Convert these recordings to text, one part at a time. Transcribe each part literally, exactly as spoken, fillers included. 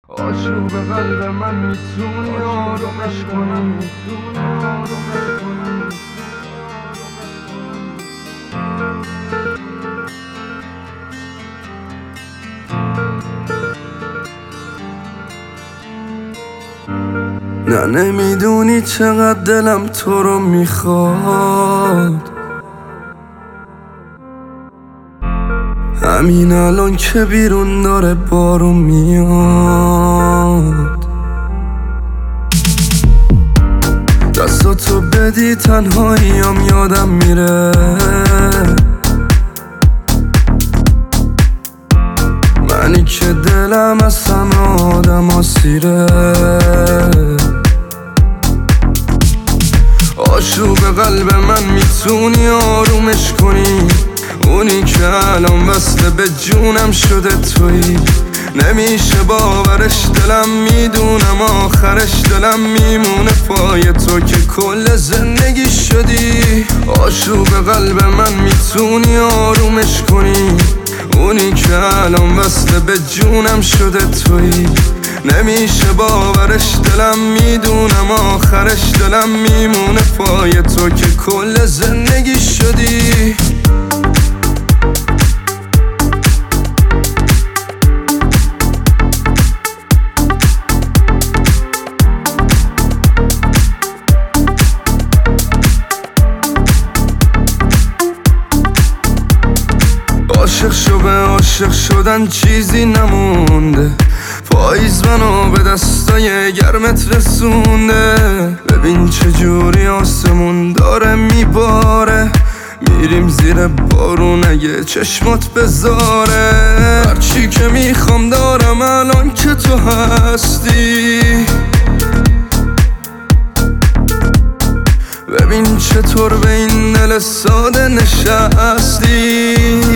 آشوب قلب من میتونی آرومش کنی، نه نمیدونی چقدر دلم تو رو میخواد. همین الان که بیرون داره بارون میاد، دستاتو بدی تنهاییم یادم میره. منی که دلم از همه آدم ها سیره. آشوب قلب من میتونی آرومش کنی، اونی که الان وصله به جونم شده تویی. نمیشه باورش دلم میدونم آخرش دلم میمونه پای تو که کل زندگی شدی. آشوب قلب من میتونی آرومش کنی، اونی که الان وصله به جونم شده تویی. نمیشه باورش دلم میدونم آخرش دلم میمونه پای تو که کل زندگی شدی. عاشق شو به عاشق شدن چیزی نمونده، پاییز منو به دستای گرمت رسونده. ببین چجوری آسمون داره میباره، میریم زیر بارون اگه چشمات بذاره. هرچی که میخوام دارم الان که تو هستی. ببین چطور به این دل ساده نشستی.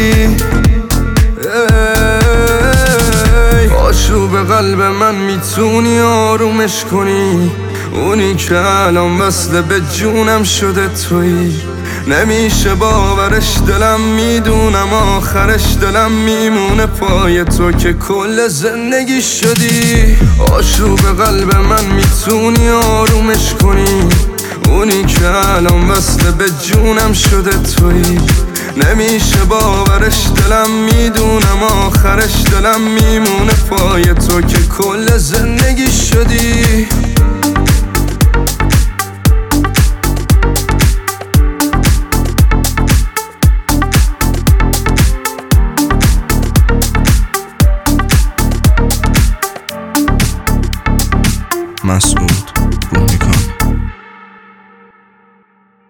آشوب قلب من میتونی آرومش کنی، اونی که الان وصله به جونم شده تویی. نمیشه باورش دلم میدونم آخرش دلم میمونه پای تو که کل زندگی شدی. آشوب قلب من میتونی آرومش کنی، اونی که الان وصله به جونم شده تویی. نمیشه باورش دلم میدونم آخرش دلم میمونه پای تو که کل زندگی شدی. مسعود روحی کار